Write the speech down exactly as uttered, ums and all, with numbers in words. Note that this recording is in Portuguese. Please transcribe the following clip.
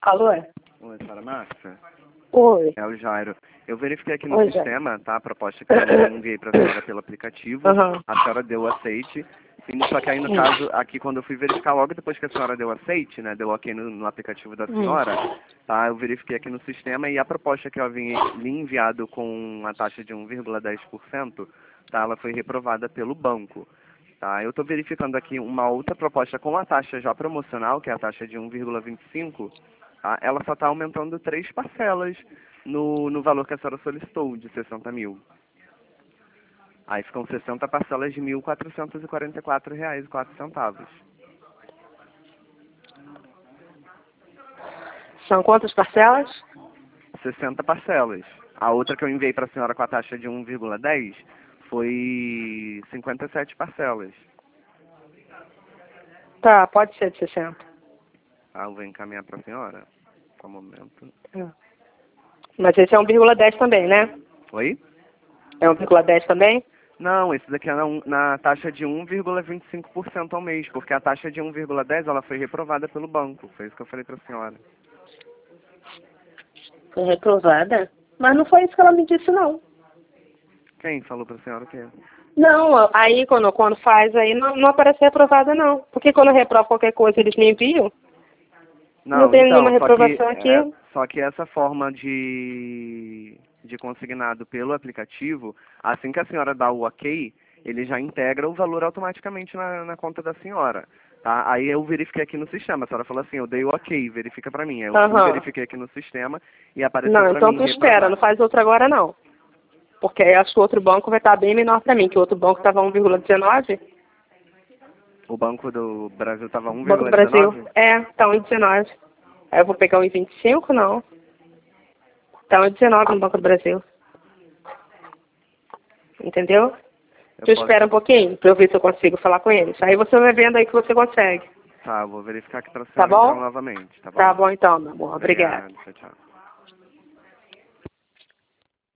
Alô? Oi, senhora Márcia? Oi. É o Jairo. Eu verifiquei aqui no Oi, sistema, Jairo. Tá? A proposta que eu enviei para a senhora pelo aplicativo. Uhum. A senhora deu aceite. Sim, só que aí no Hum. caso, aqui quando eu fui verificar logo depois que a senhora deu aceite, né? Deu ok no, no aplicativo da senhora, Hum. tá? Eu verifiquei aqui no sistema e a proposta que eu havia lhe enviado com a taxa de um vírgula dez por cento, tá? Ela foi reprovada pelo banco. Tá, eu estou verificando aqui uma outra proposta com a taxa já promocional, que é a taxa de um vírgula vinte e cinco, tá? Ela só está aumentando três parcelas no, no valor que a senhora solicitou, de sessenta mil. Aí ficam sessenta parcelas de mil quatrocentos e quarenta e quatro reais e quatro centavos. São quantas parcelas? sessenta parcelas. A outra que eu enviei para a senhora com a taxa de um vírgula dez foi cinquenta e sete parcelas. Tá, pode ser de sessenta. Ah, eu vou encaminhar para a senhora. Só um momento. É. Mas esse é um vírgula dez também, né? Oi? É um vírgula dez também? Não, esse daqui é na, um- na taxa de um vírgula vinte e cinco por cento ao mês, porque a taxa de um vírgula dez ela foi reprovada pelo banco. Foi isso que eu falei para a senhora. Foi reprovada? Mas não foi isso que ela me disse, não. Quem falou para a senhora o quê? Não, aí quando, quando faz aí não, não aparece reprovada, não. Porque quando reprova qualquer coisa eles me enviam. Não, Não, tem então, nenhuma só que, reprovação aqui. é, só que essa forma de, de consignado pelo aplicativo, assim que a senhora dá o ok, ele já integra o valor automaticamente na, na conta da senhora. Tá? Aí eu verifiquei aqui no sistema, a senhora falou assim, eu dei o ok, verifica pra mim. Aí eu fui, Aham. verifiquei aqui no sistema e apareceu Não, pra então mim tu espera, reprovado. não faz outro agora não. Porque aí acho que o outro banco vai estar bem menor para mim, que o outro banco estava um vírgula dezenove. O Banco do Brasil estava um Banco vírgula do Brasil. dezenove? É, tá um vírgula dezenove. Aí eu vou pegar um vírgula vinte e cinco, não. Tá um vírgula dezenove no Banco do Brasil. Entendeu? Eu Tu posso... espera um pouquinho pra eu ver se eu consigo falar com eles. Aí você vai vendo aí que você consegue. Tá, eu vou verificar aqui pra Tá senhora então bom? novamente, tá bom? Tá bom então, meu amor. Obrigada. Obrigado, tchau, tchau.